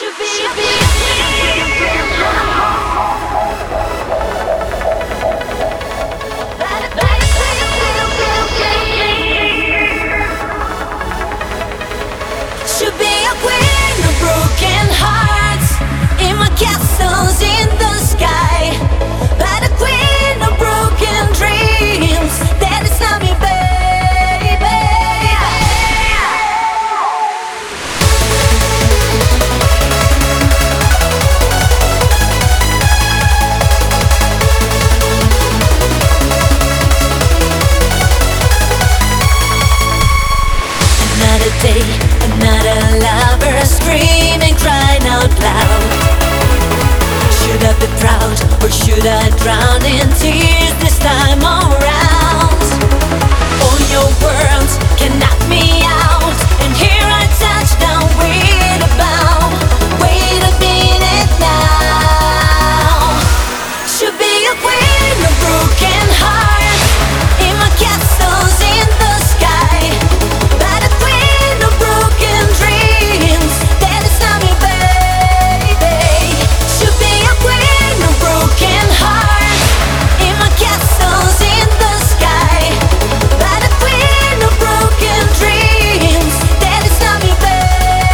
Should be a queen of broken hearts in my castles in the sky, but a queen of broken dreams. That is not me, baby. Another day, another lover screaming, crying out loud. Should I be proud or should I drown in tears this time around? All your words can knock me out, and here I touch down with a bow. Wait a minute now. Should be a queen of broken hearts in my castles in the sky, but a queen of broken dreams. That is not me, baby. Should be a queen of broken hearts in my castles in the sky, but a queen of broken dreams. That is not me, baby.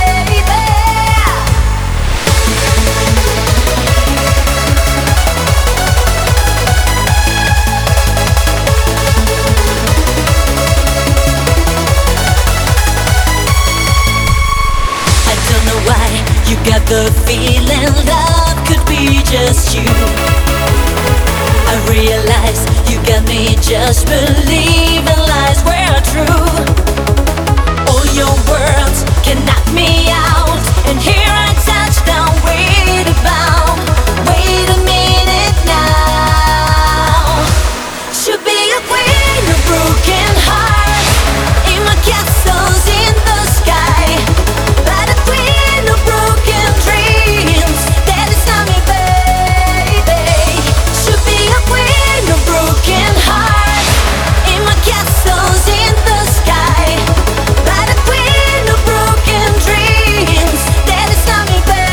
I don't know why you got the feeling love could be just you. I realize you got me just believing lies were true. All your words can knock me out, and here I touch down with a bow. Wait a minute now. Should be a queen of broken hearts in my castles in the sky, but a queen of broken dreams. That is not me, baby. Should be a queen of broken hearts in my castles in the sky, but a queen of broken dreams. That is not me, baby.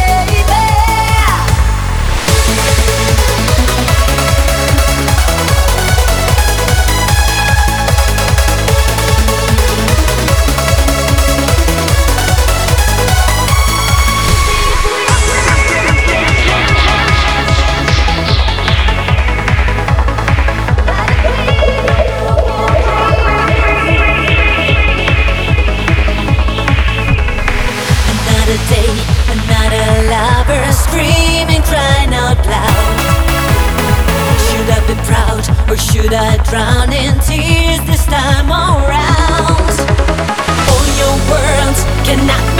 Another day, another lover screaming, crying out loud. Should I be proud or should I drown in tears this time around? All your words can knock